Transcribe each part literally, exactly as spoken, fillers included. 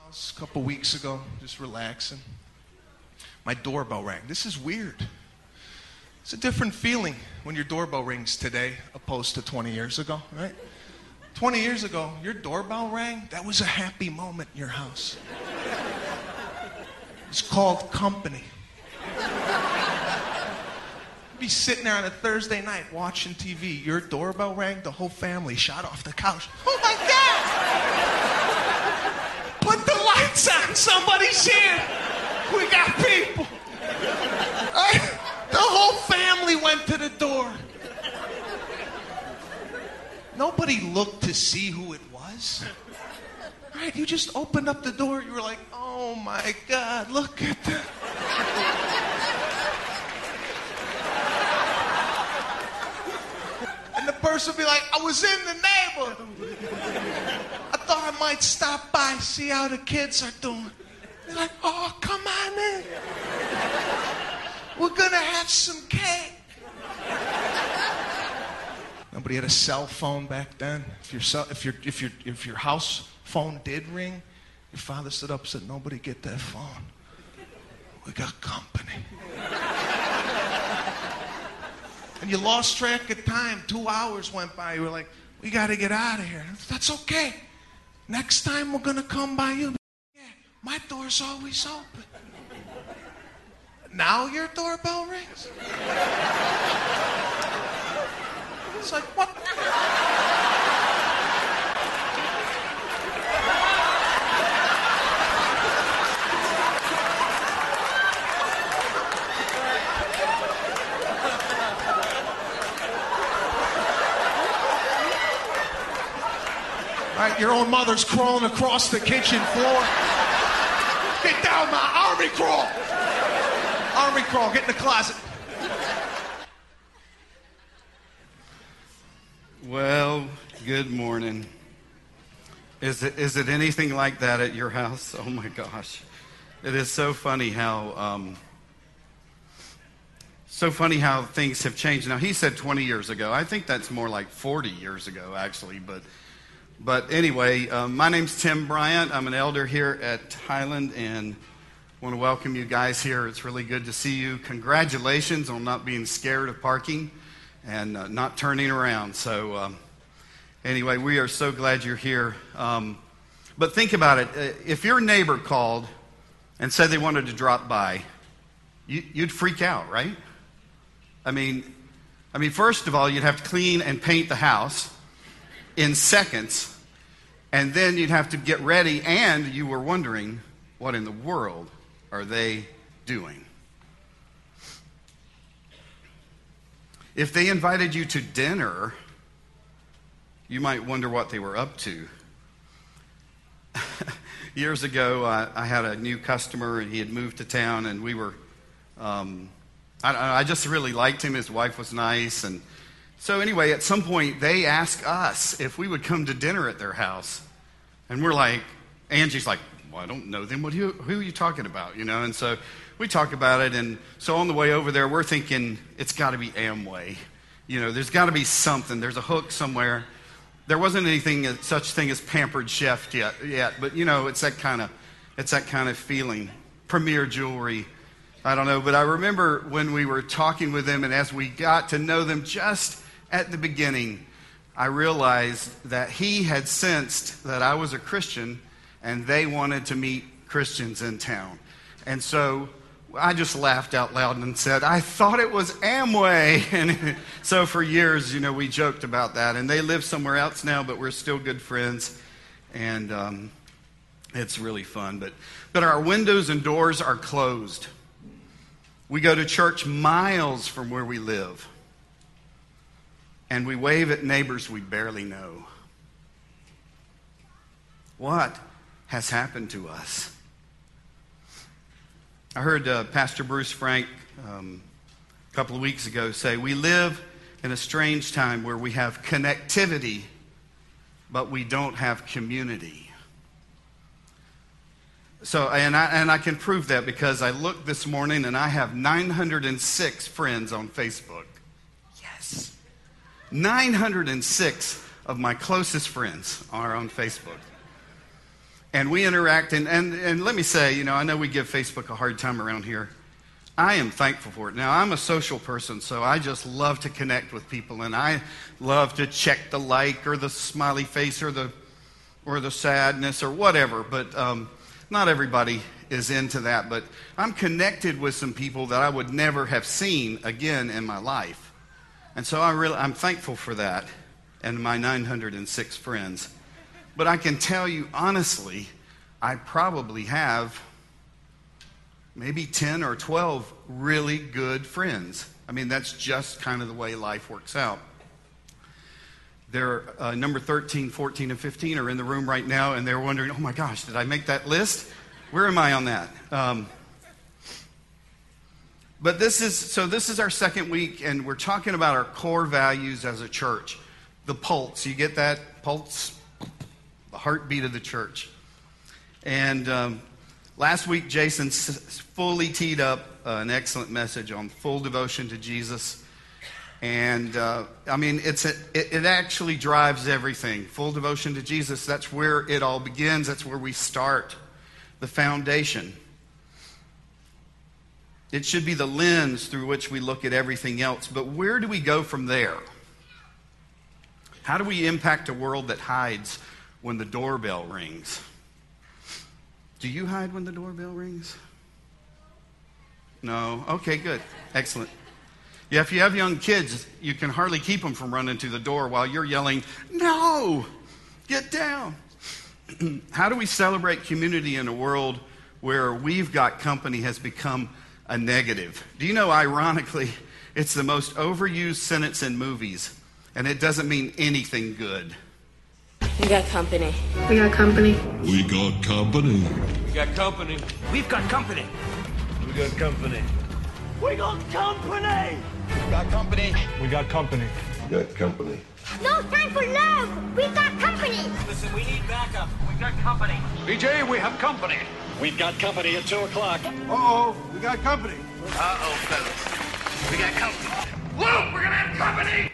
A couple weeks ago, just relaxing. My doorbell rang. This is weird. It's a different feeling when your doorbell rings today opposed to twenty years ago, right? twenty years ago, your doorbell rang. That was a happy moment in your house. It's called company. You'd be sitting there on a Thursday night watching T V. Your doorbell rang. The whole family shot off the couch. Oh, my God! Put the lights on. Somebody's here. We got people. Right? The whole family went to the door. Nobody looked to see who it was. Right? You just opened up the door. You were like, oh, my God, look at that. And the person would be like, I was in the neighborhood. I thought I might stop by, see how the kids are doing. They're like, oh, come on in. We're going to have some cake. Nobody had a cell phone back then. If your, cell, if your, if your, if your house phone did ring, your father stood up and said, nobody get that phone. We got company. And you lost track of time. Two hours went by. You were like, we got to get out of here. That's okay. Next time we're going to come by you. Yeah, my door's always open. Now your doorbell rings? It's like, what? All right, your own mother's crawling across the kitchen floor. Get down, my army crawl. Army crawl, get in the closet. Well, good morning. Is it is it anything like that at your house? Oh my gosh. It is so funny how um, so funny how things have changed. Now he said twenty years ago. I think that's more like forty years ago actually, but but anyway, um, my name's Tim Bryant. I'm an elder here at Highland and want to welcome you guys here. It's really good to see you. Congratulations on not being scared of parking and uh, not turning around. So um, anyway, we are so glad you're here. Um, but think about it. If your neighbor called and said they wanted to drop by, you, you'd freak out, right? I mean, I mean, first of all, you'd have to clean and paint the house in seconds, and then you'd have to get ready, and you were wondering, what in the world are they doing? If they invited you to dinner, you might wonder what they were up to. Years ago, uh, I had a new customer, and he had moved to town, and we were, um, I, I just really liked him. His wife was nice, and so anyway, at some point, they asked us if we would come to dinner at their house, and we're like, Angie's like, well, I don't know them. What, who, who are you talking about? You know, and so we talk about it, and so on the way over there, we're thinking it's got to be Amway. You know, there's got to be something. There's a hook somewhere. There wasn't anything such thing as Pampered Chef yet, yet, but you know, it's that kind of, it's that kind of feeling. Premier Jewelry, I don't know, but I remember when we were talking with them, and as we got to know them just at the beginning, I realized that he had sensed that I was a Christian, and they wanted to meet Christians in town. And so I just laughed out loud and said, I thought it was Amway. And so for years, you know, we joked about that. And they live somewhere else now, but we're still good friends. And um, it's really fun. But, but our windows and doors are closed. We go to church miles from where we live. And we wave at neighbors we barely know. What has happened to us? I heard uh, Pastor Bruce Frank um, a couple of weeks ago say, we live in a strange time where we have connectivity, but we don't have community. So, and I, and I can prove that because I looked this morning and I have nine hundred six friends on Facebook. Yes. nine hundred six of my closest friends are on Facebook. And we interact, and, and, and let me say, you know, I know we give Facebook a hard time around here. I am thankful for it. Now, I'm a social person, so I just love to connect with people, and I love to check the like or the smiley face or the or the sadness or whatever, but um, not everybody is into that. But I'm connected with some people that I would never have seen again in my life. And so I really, I'm thankful for that and my nine hundred six friends. But I can tell you honestly, I probably have maybe ten or twelve really good friends. I mean, that's just kind of the way life works out. They're uh, number thirteen, fourteen, and fifteen are in the room right now, and they're wondering, oh my gosh, did I make that list? Where am I on that? Um, but this is, so this is our second week, and we're talking about our core values as a church. The pulse, you get that? Pulse? The heartbeat of the church. And um, last week, Jason s- fully teed up uh, an excellent message on full devotion to Jesus. And, uh, I mean, it's a, it, it actually drives everything. Full devotion to Jesus, that's where it all begins. That's where we start, the foundation. It should be the lens through which we look at everything else. But where do we go from there? How do we impact a world that hides when the doorbell rings? Do you hide when the doorbell rings? No? Okay, good. Excellent. Yeah, if you have young kids, you can hardly keep them from running to the door while you're yelling, no, get down. How do we celebrate community in a world where we've got company has become a negative? Do you know, ironically, it's the most overused sentence in movies, and it doesn't mean anything good. We got company. We got company. We got company. We got company. We've got company. We got company. We got company. We got company. We got company. Got company. No time for love. We got company. Listen, we need backup. We got company. B J, we have company. We've got company at two o'clock. Uh-oh, we got company. Uh-oh, fellas. We got company. Luke, we're gonna have company.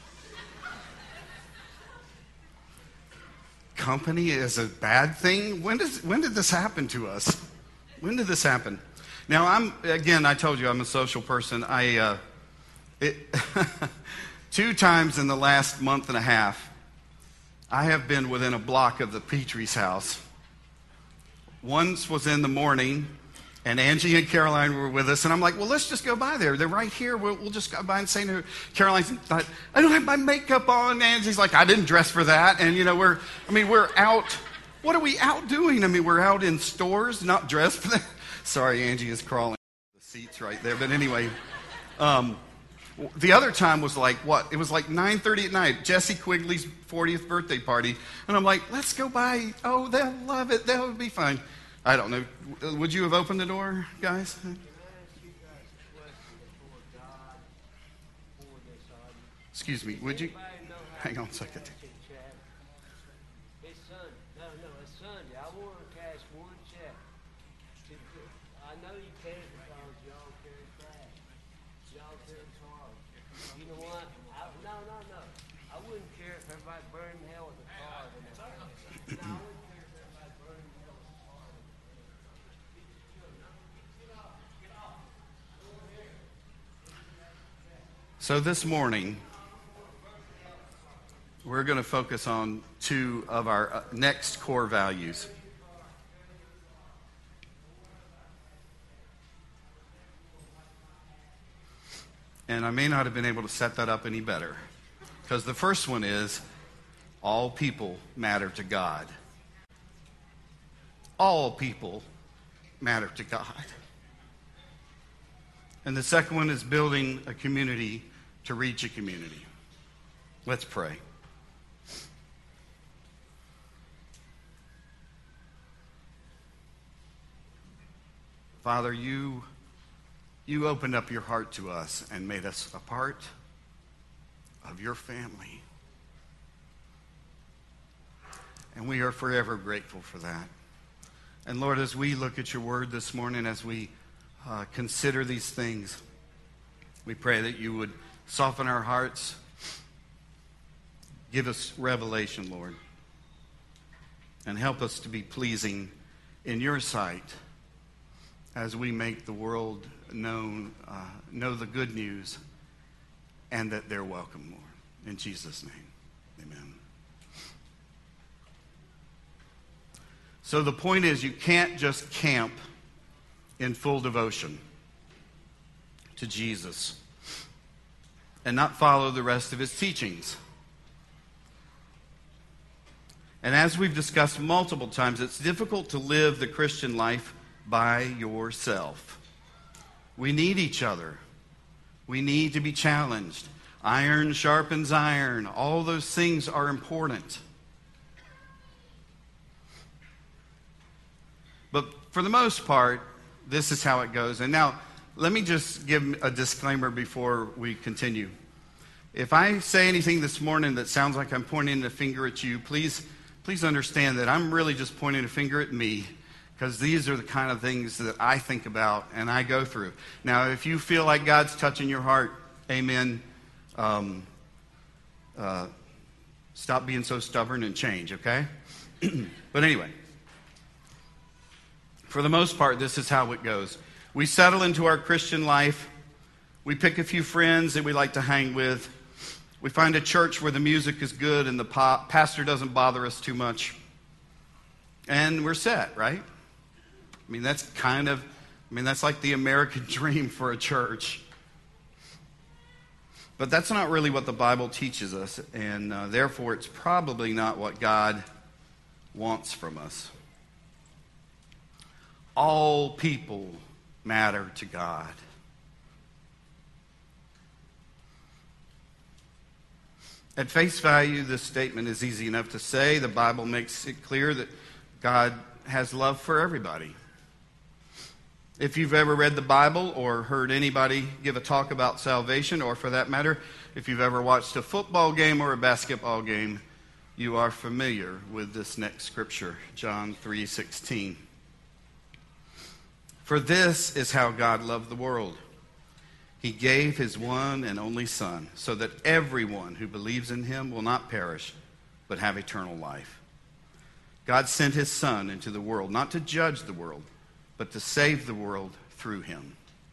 Company is a bad thing? When does when did this happen to us? When did this happen? Now, I'm again, I told you I'm a social person. I uh, it, two times in the last month and a half, I have been within a block of the Petrie's house. Once was in the morning, and Angie and Caroline were with us, and I'm like, well, let's just go by there. They're right here. We'll, we'll just go by and say no. Caroline thought, I don't have my makeup on. Angie's like, I didn't dress for that. And, you know, we're, I mean, we're out. What are we out doing? I mean, we're out in stores, not dressed for that. Sorry, Angie is crawling the seats right there. But anyway, um, the other time was like, what? It was like nine thirty at night, Jesse Quigley's fortieth birthday party. And I'm like, let's go by. Oh, they'll love it. That would be fine. I don't know. Would you have opened the door, guys? Excuse me, would you? Hang on a second. His son, no, no, his son, I want to cash one check. I know you can because y'all carry flags. Y'all carry cars. You know what? I, no, no, no. I wouldn't care if everybody burned in hell with a car. No, I wouldn't care if everybody burned in hell with a car. So this morning, we're going to focus on two of our uh, next core values. And I may not have been able to set that up any better, because the first one is, all people matter to God. All people matter to God. And the second one is building a community to reach a community. Let's pray. Father, you, you opened up your heart to us and made us a part of your family. And we are forever grateful for that. And Lord, as we look at your word this morning, as we uh, consider these things, we pray that you would soften our hearts, give us revelation, Lord. and help us to be pleasing in your sight as we make the world known, uh, know the good news and that they're welcome, Lord. In Jesus' name, amen. So the point is, you can't just camp in full devotion to Jesus and not follow the rest of his teachings. And as we've discussed multiple times, it's difficult to live the Christian life by yourself. We need each other. We need to be challenged. Iron sharpens iron. All those things are important. But for the most part, this is how it goes. And now, let me just give a disclaimer before we continue. If I say anything this morning that sounds like I'm pointing a finger at you, please, please understand that I'm really just pointing a finger at me, because these are the kind of things that I think about and I go through. Now, if you feel like God's touching your heart, amen. Um, uh, stop being so stubborn and change, okay? But anyway, for the most part, this is how it goes. We settle into our Christian life. We pick a few friends that we like to hang with. We find a church where the music is good and the pa- pastor doesn't bother us too much. And we're set, right? I mean, that's kind of, I mean, that's like the American dream for a church. But that's not really what the Bible teaches us, and uh, therefore it's probably not what God wants from us. All people matter to God. At face value, this statement is easy enough to say. The Bible makes it clear that God has love for everybody. If you've ever read the Bible or heard anybody give a talk about salvation, or for that matter, if you've ever watched a football game or a basketball game, you are familiar with this next scripture, John three sixteen. For this is how God loved the world. He gave his one and only Son, so that everyone who believes in him will not perish, but have eternal life. God sent his Son into the world, not to judge the world, but to save the world through him.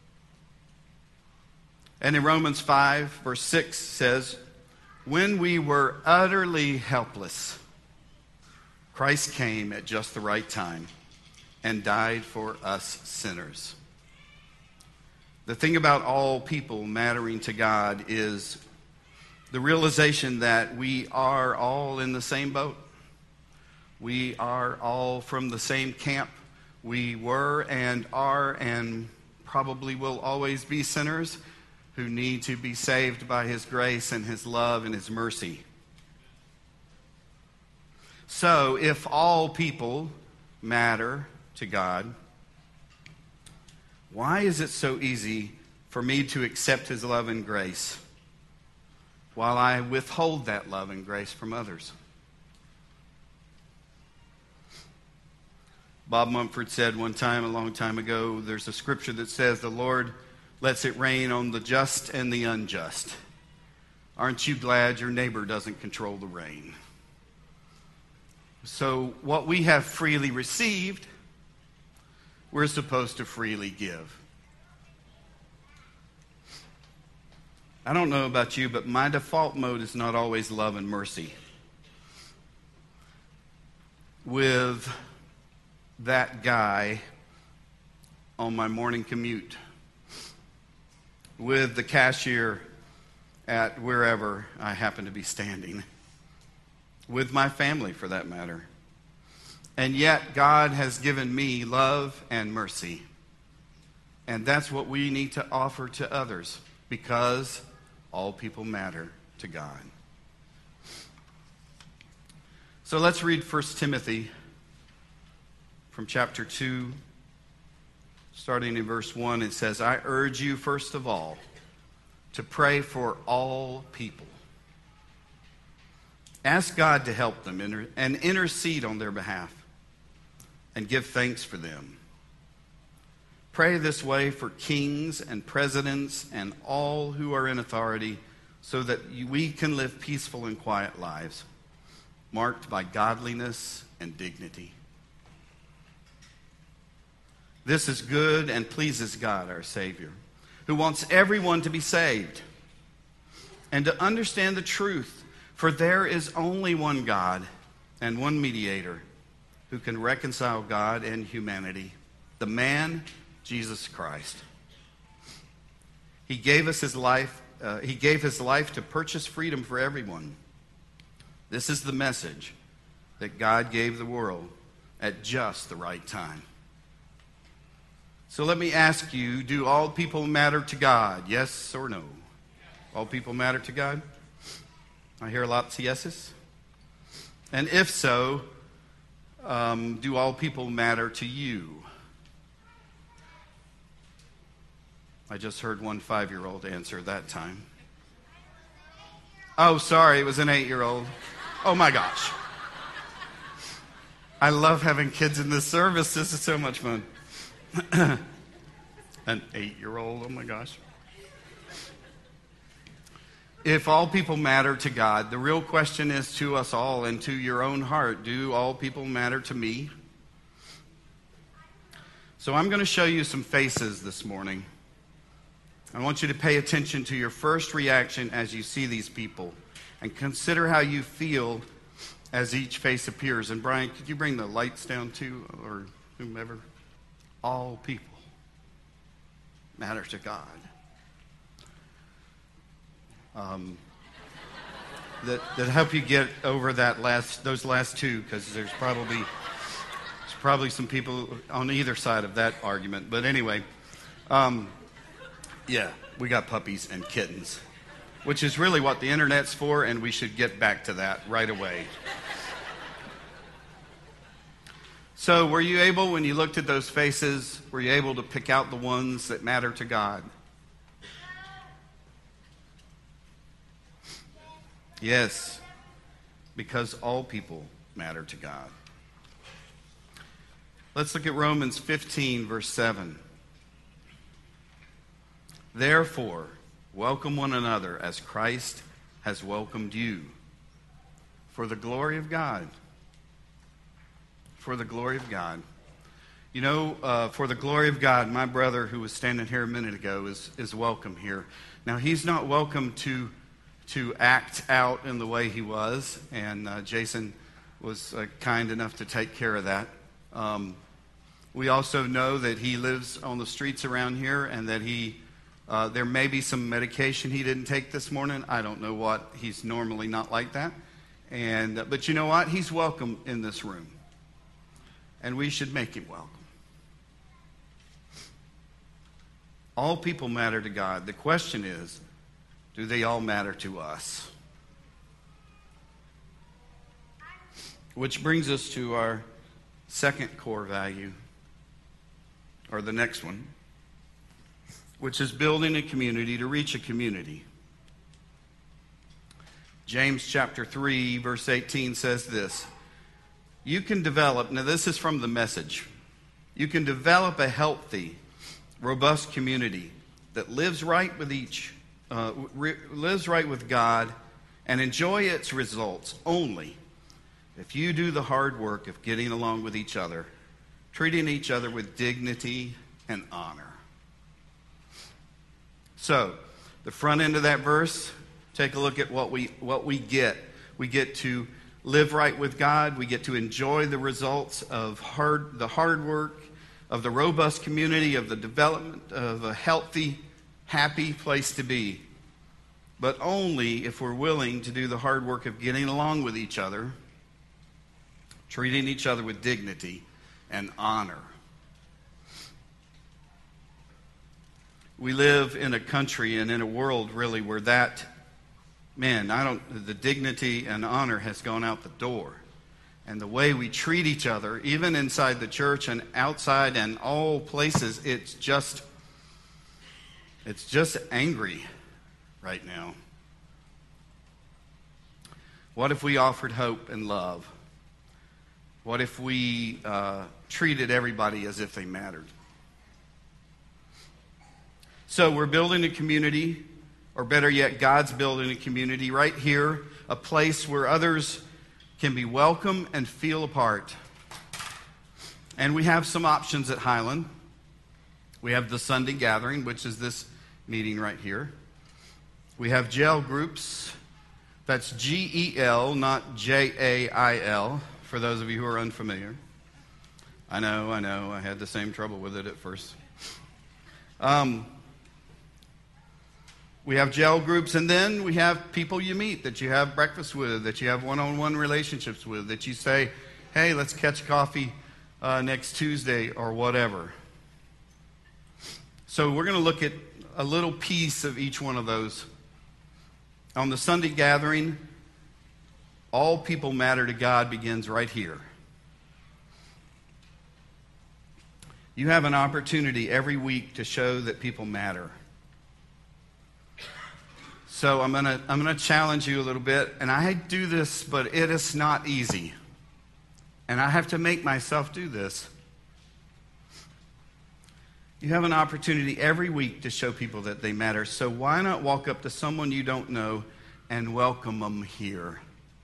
And in Romans five, verse six says, when we were utterly helpless, Christ came at just the right time and died for us sinners. The thing about all people mattering to God is the realization that we are all in the same boat. We are all from the same camp. We were and are and probably will always be sinners who need to be saved by his grace and his love and his mercy. So, if all people matter to God, why is it so easy for me to accept his love and grace while I withhold that love and grace from others? Bob Mumford said one time, a long time ago, there's a scripture that says, the Lord lets it rain on the just and the unjust. Aren't you glad your neighbor doesn't control the rain? So what we have freely received, we're supposed to freely give. I don't know about you, but my default mode is not always love and mercy. With that guy on my morning commute, with the cashier at wherever I happen to be standing, with my family for that matter. And yet God has given me love and mercy. And that's what we need to offer to others, because all people matter to God. So let's read First Timothy from chapter two, starting in verse one. It says, I urge you first of all to pray for all people. Ask God to help them and intercede on their behalf, and give thanks for them. Pray this way for kings and presidents and all who are in authority, so that we can live peaceful and quiet lives. marked by godliness and dignity. This is good and pleases God, our Savior, who wants everyone to be saved and to understand the truth. For there is only one God and one mediator who can reconcile God and humanity, the man, Jesus Christ. He gave us his life. Uh, he gave his life to purchase freedom for everyone. This is the message that God gave the world at just the right time. So let me ask you, do all people matter to God? Yes or no? All people matter to God? I hear lots of yeses. And if so, um, do all people matter to you? I just heard one five-year-old answer that time. Oh, sorry, it was an eight-year-old. Oh, my gosh. I love having kids in this service. This is so much fun. An eight-year-old, oh, my gosh. If all people matter to God, the real question is to us all and to your own heart, do all people matter to me? So I'm going to show you some faces this morning. I want you to pay attention to your first reaction as you see these people and consider how you feel as each face appears. And Brian, could you bring the lights down too, or whomever? All people matter to God. Um, that that help you get over that last those last two, because there's probably there's probably some people on either side of that argument. But anyway, um, yeah, we got puppies and kittens, which is really what the internet's for, and we should get back to that right away. So, were you able, when you looked at those faces, were you able to pick out the ones that matter to God? Yes, because all people matter to God. Let's look at Romans fifteen, verse seven. Therefore, welcome one another as Christ has welcomed you, for the glory of God. For the glory of God. You know, uh, for the glory of God, my brother who was standing here a minute ago is, is welcome here. Now, he's not welcome to to act out in the way he was, and uh, Jason was uh, kind enough to take care of that. Um, we also know that he lives on the streets around here, and that he uh, there may be some medication he didn't take this morning. I don't know what. He's normally not like that. And uh, but you know what? He's welcome in this room, and we should make him welcome. All people matter to God. The question is, do they all matter to us? Which brings us to our second core value, or the next one, which is building a community to reach a community. James chapter three, verse eighteen says this: you can develop, now this is from the Message, you can develop a healthy, robust community that lives right with each Uh, re- lives right with God and enjoy its results only if you do the hard work of getting along with each other, treating each other with dignity and honor. So, the front end of that verse, take a look at what we what we get. We get to live right with God. We get to enjoy the results of hard the hard work, of the robust community, of the development of a healthy, happy place to be, but only if we're willing to do the hard work of getting along with each other, treating each other with dignity and honor. We live in a country and in a world, really, where that, man, I don't, the dignity and honor has gone out the door. And the way we treat each other, even inside the church and outside and all places, it's just It's just angry right now. What if we offered hope and love? What if we uh, treated everybody as if they mattered? So we're building a community, or better yet, God's building a community right here, a place where others can be welcome and feel a part. And we have some options at Highland. We have the Sunday gathering, which is this meeting right here. We have jail groups. That's G E L, not J A I L, for those of you who are unfamiliar. I know, I know, I had the same trouble with it at first. Um, we have jail groups, and then we have people you meet that you have breakfast with, that you have one-on-one relationships with, that you say, hey, let's catch coffee uh, next Tuesday or whatever. So we're going to look at a little piece of each one of those. On the Sunday gathering, all people matter to God begins right here. You have an opportunity every week to show that people matter. So I'm going to I'm going to challenge you a little bit, and I do this, but it is not easy. And I have to make myself do this. You have an opportunity every week to show people that they matter. So why not walk up to someone you don't know and welcome them here?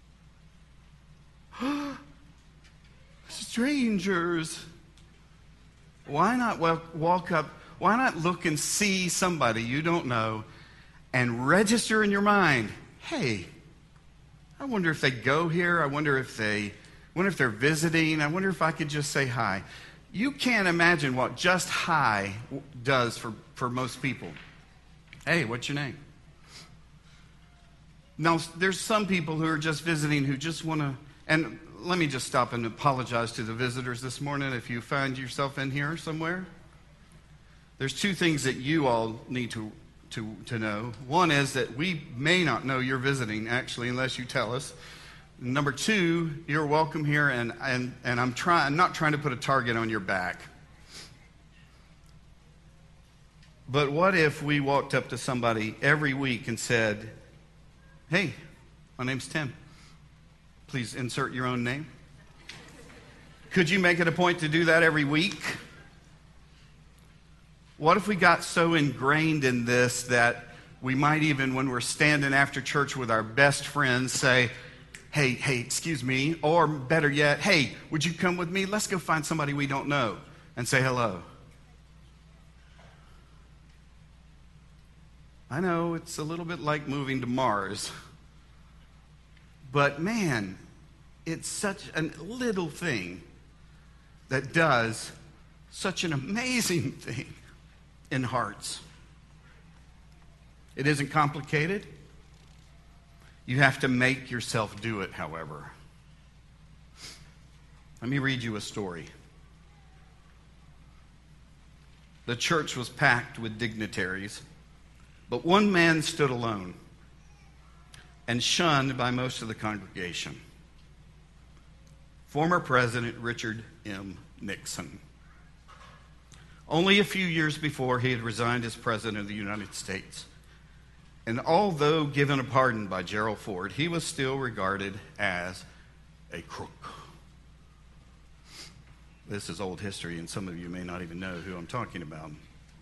Strangers. Why not walk up, why not look and see somebody you don't know and register in your mind, hey, I wonder if they go here. I wonder if they, I wonder if they're visiting. I wonder if I could just say hi. You can't imagine what just hi does for, for most people. Hey, what's your name? Now, there's some people who are just visiting who just want to, and let me just stop and apologize to the visitors this morning if you find yourself in here somewhere. There's two things that you all need to, to, to know. One is that we may not know you're visiting, actually, unless you tell us. Number two, you're welcome here, and, and, and I'm, try, I'm not trying to put a target on your back. But what if we walked up to somebody every week and said, hey, my name's Tim. Please insert your own name. Could you make it a point to do that every week? What if we got so ingrained in this that we might even, when we're standing after church with our best friends, say, hey, hey, excuse me, or better yet, hey, would you come with me? Let's go find somebody we don't know and say hello. I know it's a little bit like moving to Mars. But man, it's such a little thing that does such an amazing thing in hearts. It isn't complicated. You have to make yourself do it, however. Let me read you a story. The church was packed with dignitaries, but one man stood alone and shunned by most of the congregation. Former President Richard M. Nixon. Only a few years before, he had resigned as President of the United States. And although given a pardon by Gerald Ford, he was still regarded as a crook. This is old history, and some of you may not even know who I'm talking about.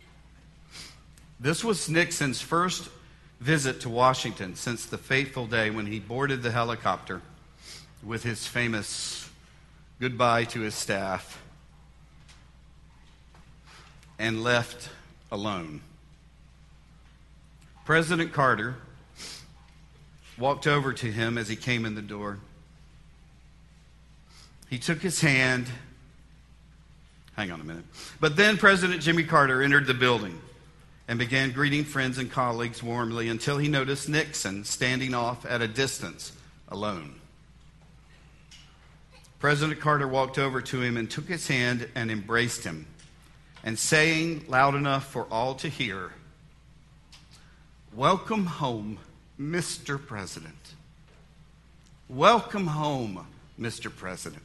This was Nixon's first visit to Washington since the fateful day when he boarded the helicopter with his famous goodbye to his staff and left alone. President Carter walked over to him as he came in the door. He took his hand. Hang on a minute. But then President Jimmy Carter entered the building and began greeting friends and colleagues warmly until he noticed Nixon standing off at a distance, alone. President Carter walked over to him and took his hand and embraced him, and saying loud enough for all to hear, "Welcome home, Mister President. Welcome home, Mister President."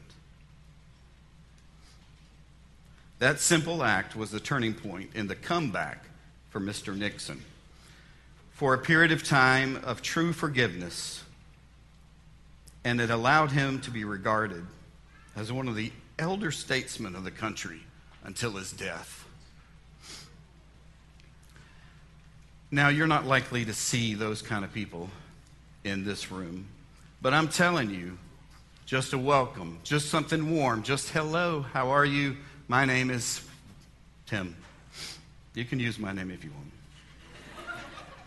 That simple act was the turning point in the comeback for Mister Nixon. For a period of time of true forgiveness, and it allowed him to be regarded as one of the elder statesmen of the country until his death. Now, you're not likely to see those kind of people in this room, but I'm telling you, just a welcome, just something warm, just hello, how are you? My name is Tim. You can use my name if you want.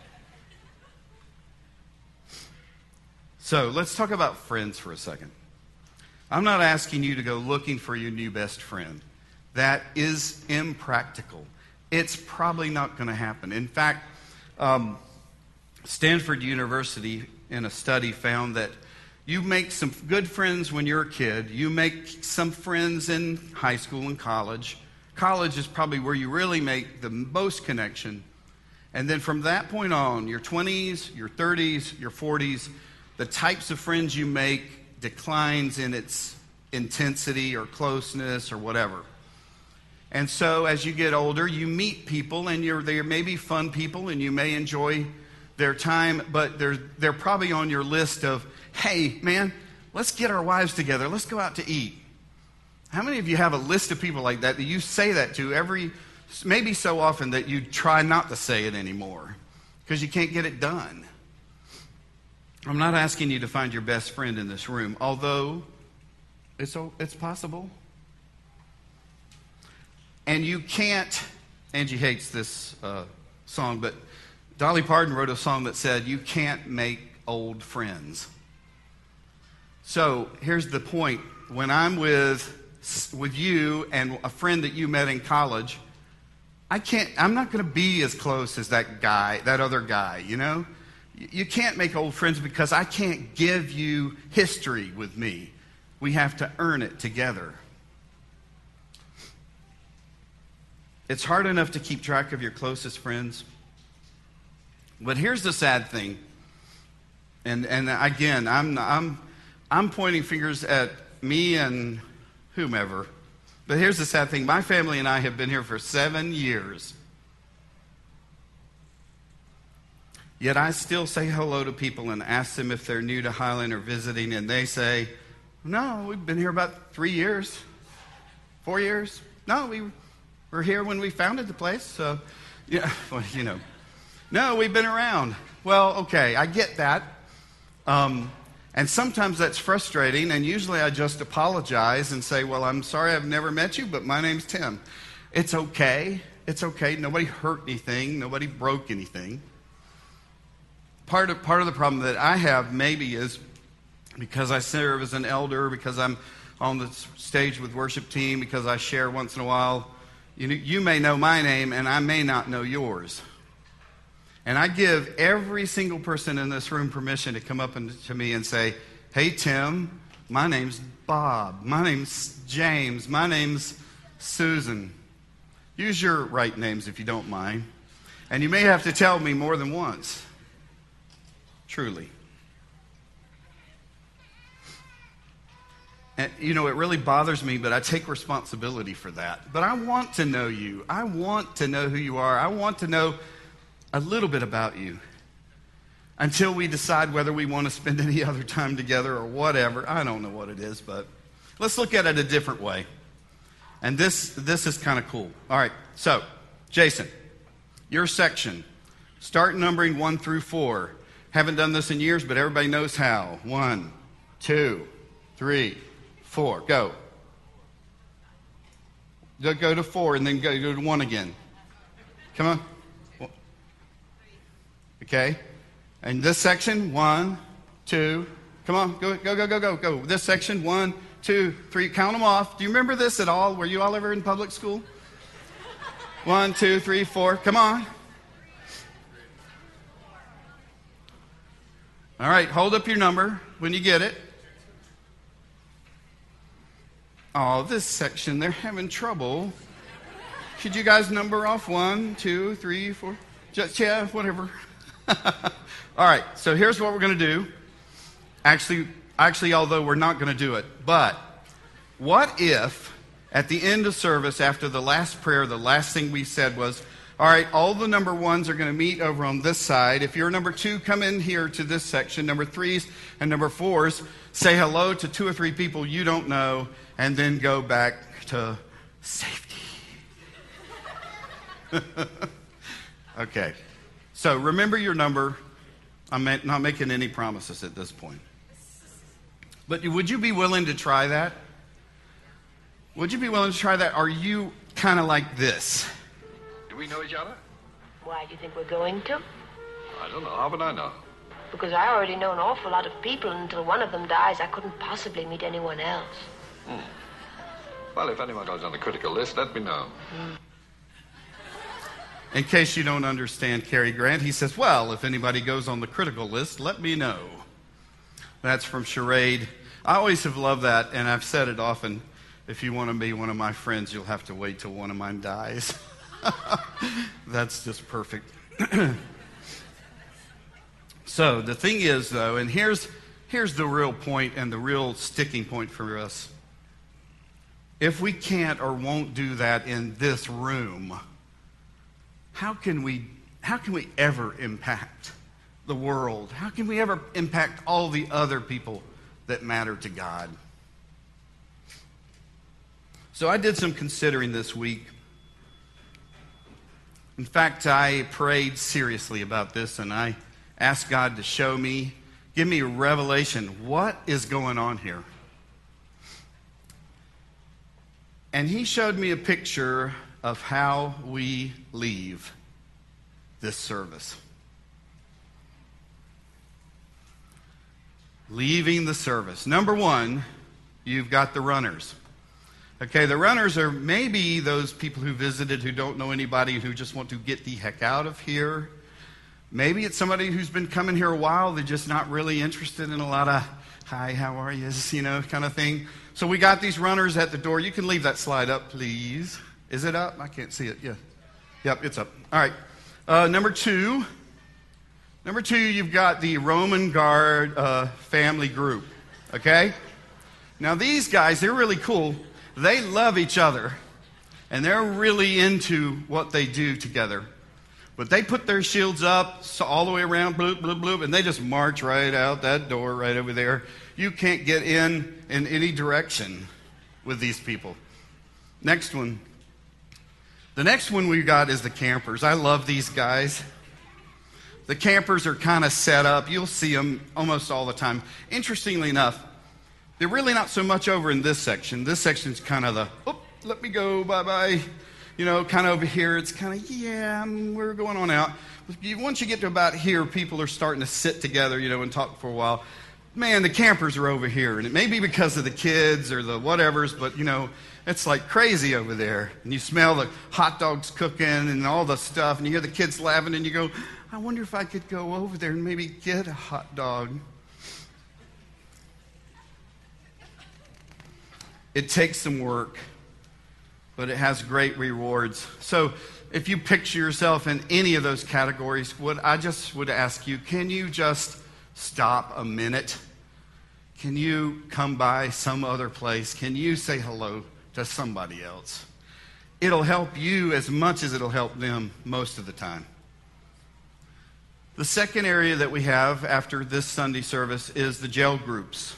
So let's talk about friends for a second. I'm not asking you to go looking for your new best friend. That is impractical. It's probably not going to happen. In fact, um, Stanford University in a study found that you make some good friends when you're a kid. You make some friends in high school and college. College is probably where you really make the most connection. And then from that point on, your twenties, your thirties, your forties, the types of friends you make declines in its intensity or closeness or whatever. And so as you get older, you meet people, and you're, they may be fun people, and you may enjoy their time, but they're, they're probably on your list of, hey, man, let's get our wives together. Let's go out to eat. How many of you have a list of people like that that you say that to every, maybe so often that you try not to say it anymore because you can't get it done? I'm not asking you to find your best friend in this room, although it's, it's possible. And you can't, Angie hates this uh, song, but Dolly Parton wrote a song that said, you can't make old friends. So here's the point. When I'm with, with you and a friend that you met in college, I can't, I'm not going to be as close as that guy, that other guy, you know? You can't make old friends because I can't give you history with me. We have to earn it together. It's hard enough to keep track of your closest friends. But here's the sad thing. And and again, I'm I'm I'm pointing fingers at me and whomever. But here's the sad thing. My family and I have been here for seven years. Yet I still say hello to people and ask them if they're new to Highland or visiting, and they say, no, we've been here about three years, four years. No, we were here when we founded the place. So, yeah, well, you know. No, we've been around. Well, okay, I get that. Um, and sometimes that's frustrating, and usually I just apologize and say, well, I'm sorry I've never met you, but my name's Tim. It's okay. It's okay. Nobody hurt anything. Nobody broke anything. Part of, part of the problem that I have maybe is because I serve as an elder, because I'm on the stage with worship team, because I share once in a while. You know, you may know my name, and I may not know yours. And I give every single person in this room permission to come up and, to me and say, hey, Tim, my name's Bob. My name's James. My name's Susan. Use your right names if you don't mind. And you may have to tell me more than once. Truly. And, you know, it really bothers me, but I take responsibility for that. But I want to know you. I want to know who you are. I want to know a little bit about you until we decide whether we want to spend any other time together or whatever. I don't know what it is, but let's look at it a different way. And this, this is kind of cool. All right, so, Jason, your section, start numbering one through four. Haven't done this in years, but everybody knows how. One, two, three, four. Go. Go to four and then go, go to one again. Come on. Okay. And this section, one, two. Come on. Go, go, go, go, go, go. This section, one, two, three. Count them off. Do you remember this at all? Were you all ever in public school? One, two, three, four. Come on. All right, hold up your number when you get it. Oh, this section, they're having trouble. Could you guys number off? One, two, three, four. Just, yeah, whatever. All right, so here's what we're going to do. Actually, actually, although we're not going to do it, but what if at the end of service, after the last prayer, the last thing we said was, all right, all the number ones are going to meet over on this side. If you're number two, come in here to this section. Number threes and number fours, say hello to two or three people you don't know, and then go back to safety. Okay. So remember your number. I'm not making any promises at this point. But would you be willing to try that? Would you be willing to try that? Are you kind of like this? Do we know each other? Why, do you think we're going to? I don't know. How would I know? Because I already know an awful lot of people, and until one of them dies, I couldn't possibly meet anyone else. Hmm. Well, if anyone goes on the critical list, let me know. Mm. In case you don't understand Cary Grant, he says, well, if anybody goes on the critical list, let me know. That's from Charade. I always have loved that, and I've said it often. If you want to be one of my friends, you'll have to wait till one of mine dies. That's just perfect. So the thing is, though, and here's, here's the real point and the real sticking point for us. If we can't or won't do that in this room, how can we, how can we ever impact the world? How can we ever impact all the other people that matter to God? So I did some considering this week. In fact, I prayed seriously about this, and I asked God to show me, give me a revelation. What is going on here? And he showed me a picture of how we leave this service. Leaving the service. Number one, you've got the runners. Okay, the runners are maybe those people who visited who don't know anybody, who just want to get the heck out of here. Maybe it's somebody who's been coming here a while. They're just not really interested in a lot of, hi, how are you, you know, kind of thing. So we got these runners at the door. You can leave that slide up, please. Is it up? I can't see it. Yeah. Yep, it's up. All right. Uh, number two. Number two, you've got the Roman Guard uh, family group. Okay? Now, these guys, they're really cool. They love each other. And they're really into what they do together. But they put their shields up so all the way around, bloop, bloop, bloop, and they just march right out that door right over there. You can't get in in any direction with these people. Next one. The next one we got is the campers. I love these guys. The campers are kind of set up. You'll see them almost all the time. Interestingly enough, they're really not so much over in this section. This section's kind of the, oh, let me go, bye-bye. You know, kind of over here, it's kind of, yeah, we're going on out. Once you get to about here, people are starting to sit together, you know, and talk for a while. Man, the campers are over here. And it may be because of the kids or the whatevers, but, you know, it's like crazy over there. And you smell the hot dogs cooking and all the stuff, and you hear the kids laughing, and you go, I wonder if I could go over there and maybe get a hot dog. It takes some work, but it has great rewards. So if you picture yourself in any of those categories, what I just would ask you, can you just stop a minute? Can you come by some other place? Can you say hello to somebody else? It'll help you as much as it'll help them most of the time. The second area that we have after this Sunday service is the jail groups.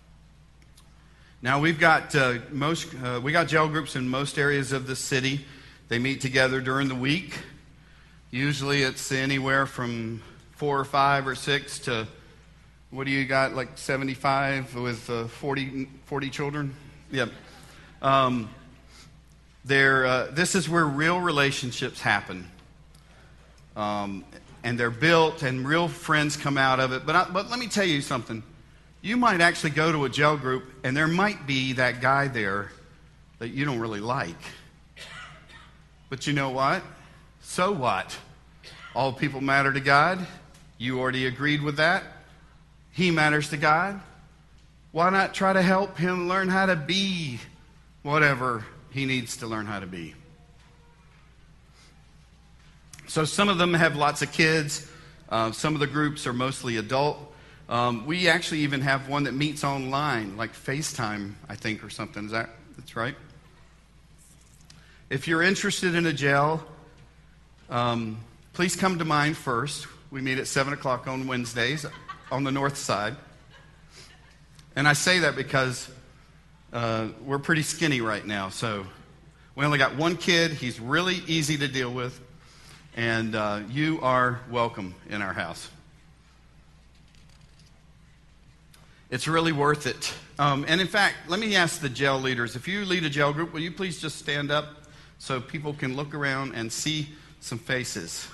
Now we've got uh, most uh, we got jail groups in most areas of the city. They meet together during the week. Usually it's anywhere from four or five or six to, what do you got, like seventy-five with uh, forty, forty children? Yep. Um, they're, uh, this is where real relationships happen. Um, and they're built and real friends come out of it. But, I, but let me tell you something. You might actually go to a jail group and there might be that guy there that you don't really like. But you know what? So what? All people matter to God. You already agreed with that. He matters to God. Why not try to help him learn how to be whatever he needs to learn how to be? So some of them have lots of kids. Uh, some of the groups are mostly adult. Um, we actually even have one that meets online, like FaceTime, I think, or something. Is that that's right? If you're interested in a jail, um, please come to mine first. We meet at seven o'clock on Wednesdays on the north side. And I say that because uh, we're pretty skinny right now. So we only got one kid. He's really easy to deal with. And uh, you are welcome in our house. It's really worth it. Um, and in fact, let me ask the jail leaders, if you lead a jail group, will you please just stand up so people can look around and see some faces?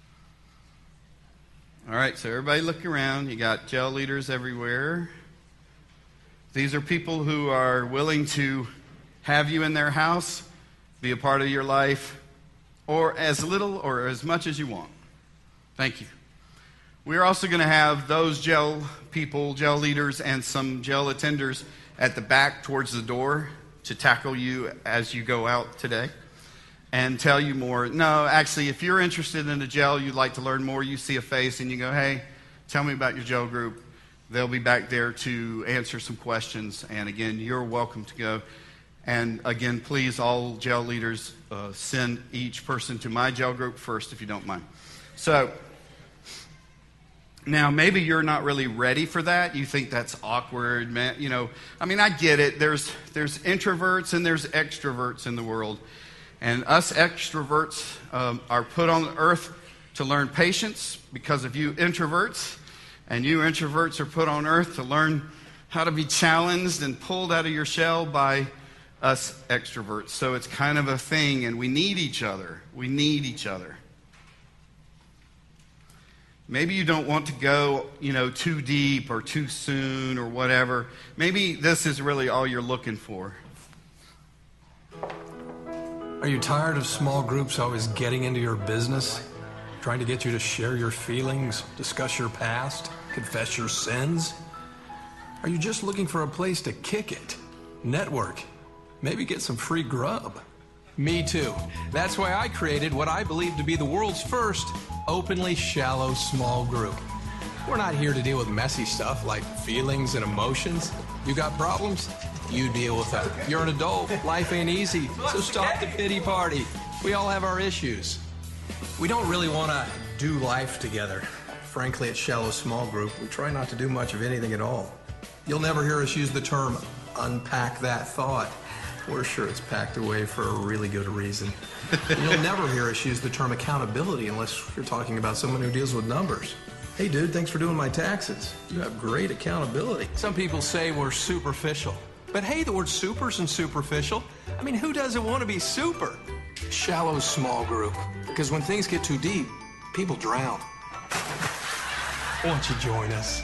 All right, so everybody look around. You got jail leaders everywhere. These are people who are willing to have you in their house, be a part of your life, or as little or as much as you want. Thank you. We're also going to have those jail people, jail leaders, and some jail attenders at the back towards the door to tackle you as you go out today and tell you more. No, actually, if you're interested in the jail, you'd like to learn more, you see a face and you go, hey, tell me about your jail group. They'll be back there to answer some questions. And again, you're welcome to go. And again, please, all jail leaders, uh, send each person to my jail group first, if you don't mind. So, now, maybe you're not really ready for that. You think that's awkward, man. You know, I mean, I get it. There's there's introverts and there's extroverts in the world. And us extroverts um, are put on earth to learn patience because of you introverts. And you introverts are put on earth to learn how to be challenged and pulled out of your shell by us extroverts. So it's kind of a thing, and we need each other. We need each other. Maybe you don't want to go, you know, too deep or too soon or whatever. Maybe this is really all you're looking for. Are you tired of small groups always getting into your business? Trying to get you to share your feelings, discuss your past, confess your sins? Are you just looking for a place to kick it, network, maybe get some free grub? Me too. That's why I created what I believe to be the world's first openly shallow small group. We're not here to deal with messy stuff like feelings and emotions. You got problems? You deal with them. You're an adult. Life ain't easy. So stop the pity party. We all have our issues. We don't really want to do life together. Frankly, at Shallow Small Group, we try not to do much of anything at all. You'll never hear us use the term unpack that thought. We're sure it's packed away for a really good reason. And you'll never hear us use the term accountability unless you're talking about someone who deals with numbers. Hey, dude, thanks for doing my taxes. You have great accountability. Some people say we're superficial. But hey, the word super isn't superficial. I mean, who doesn't want to be super? Shallow small group. Because when things get too deep, people drown. Won't you join us?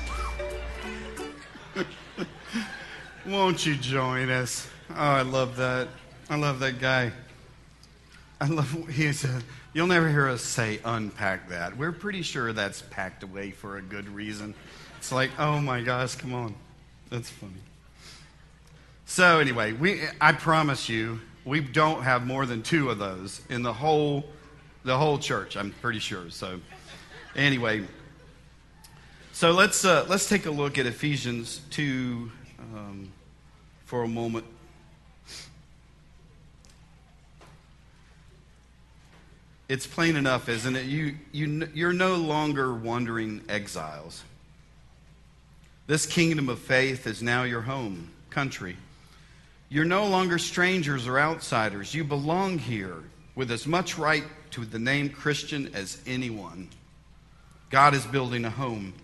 Won't you join us? Oh, I love that. I love that guy. I love, he said, you'll never hear us say unpack that. We're pretty sure that's packed away for a good reason. It's like, oh my gosh, come on. That's funny. So anyway, we I promise you, we don't have more than two of those in the whole the whole church, I'm pretty sure. So anyway, so let's uh, let's take a look at Ephesians two um, for a moment. It's plain enough, isn't it? You, you, you're no longer wandering exiles. This kingdom of faith is now your home country. You're no longer strangers or outsiders. You belong here with as much right to the name Christian as anyone. God is building a home.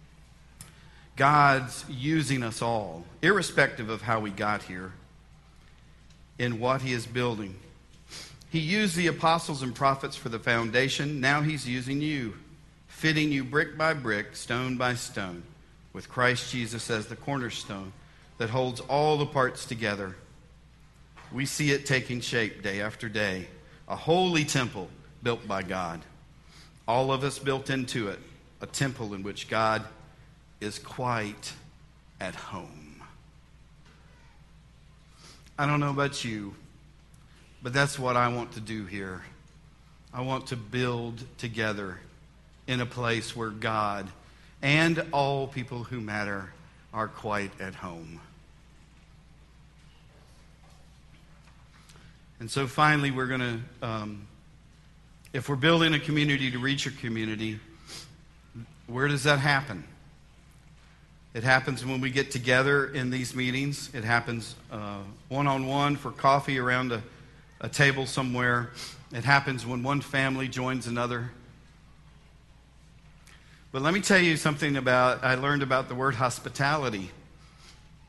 God's using us all, irrespective of how we got here, in what he is building. He used the apostles and prophets for the foundation. Now he's using you, fitting you brick by brick, stone by stone, with Christ Jesus as the cornerstone that holds all the parts together. We see it taking shape day after day, a holy temple built by God. All of us built into it, a temple in which God is quite at home. I don't know about you, but that's what I want to do here. I want to build together in a place where God and all people who matter are quite at home. And so finally, we're going to, um, if we're building a community to reach a community, where does that happen? It happens when we get together in these meetings. It happens uh, one-on-one for coffee around a a table somewhere. It happens when one family joins another. But let me tell you something about, I learned about the word hospitality.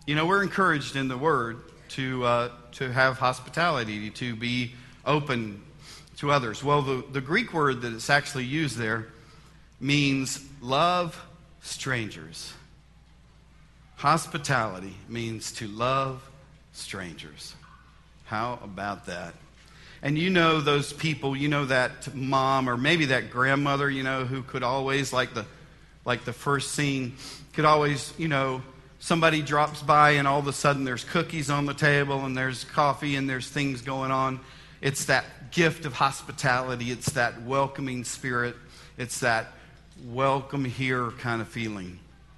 You know, we're encouraged in the Word to uh, to have hospitality, to be open to others. Well, the, the Greek word that it's actually used there means love strangers. Hospitality means to love strangers. How about that? And you know those people, you know that mom or maybe that grandmother, you know, who could always, like the like the first scene, could always, you know, somebody drops by and all of a sudden there's cookies on the table and there's coffee and there's things going on. It's that gift of hospitality. It's that welcoming spirit. It's that welcome here kind of feeling.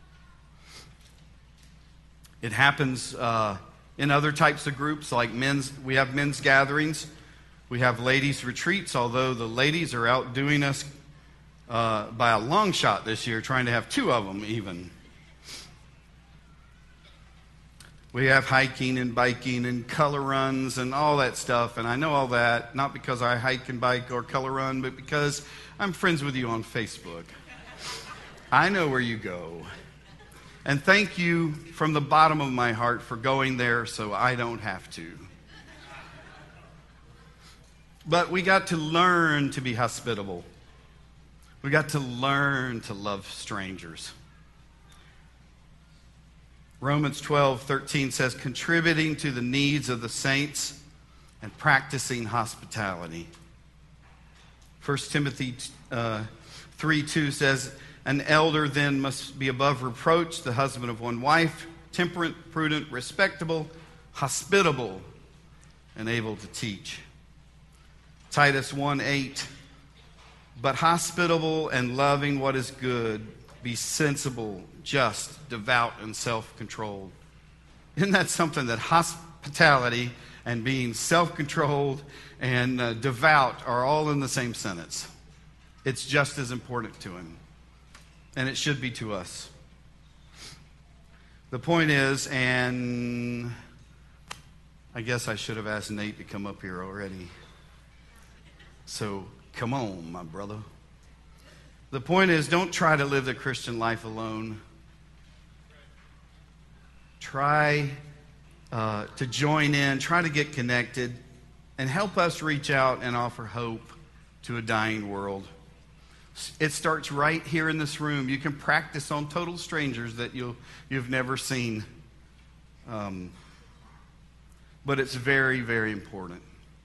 It happens uh, in other types of groups, like men's. We have men's gatherings. We have ladies' retreats, although the ladies are outdoing us uh, by a long shot this year, trying to have two of them even. We have hiking and biking and color runs and all that stuff. And I know all that, not because I hike and bike or color run, but because I'm friends with you on Facebook. I know where you go. And thank you from the bottom of my heart for going there so I don't have to. But we got to learn to be hospitable. We got to learn to love strangers. Romans twelve thirteen says, contributing to the needs of the saints and practicing hospitality. First Timothy uh, three two says, an elder then must be above reproach, the husband of one wife, temperate, prudent, respectable, hospitable, and able to teach. Titus one eight, but hospitable and loving what is good, be sensible, just, devout, and self-controlled. Isn't that something, that hospitality and being self-controlled and uh, devout are all in the same sentence? It's just as important to him. And it should be to us. The point is, and I guess I should have asked Nate to come up here already. So come on, my brother. The point is, don't try to live the Christian life alone. Try uh, to join in, try to get connected, and help us reach out and offer hope to a dying world. It starts right here in this room. You can practice on total strangers that you'll, you've never seen. Um, but it's very, very important.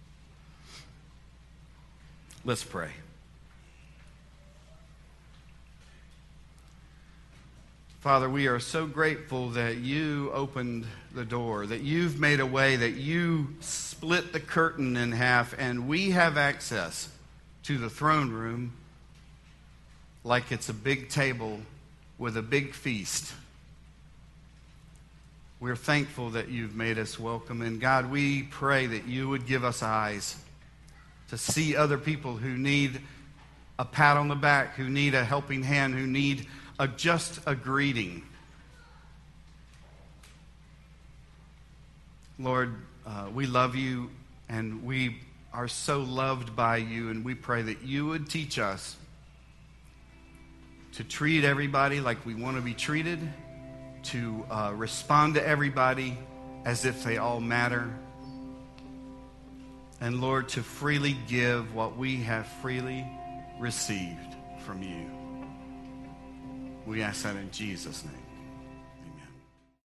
Let's pray. Father, we are so grateful that you opened the door, that you've made a way, that you split the curtain in half, and we have access to the throne room like it's a big table with a big feast. We're thankful that you've made us welcome. And God, we pray that you would give us eyes to see other people who need a pat on the back, who need a helping hand, who need a, just a greeting. Lord, uh, we love you, and we are so loved by you, and we pray that you would teach us to treat everybody like we want to be treated, to uh, respond to everybody as if they all matter, and Lord, to freely give what we have freely received from you. We ask that in Jesus' name.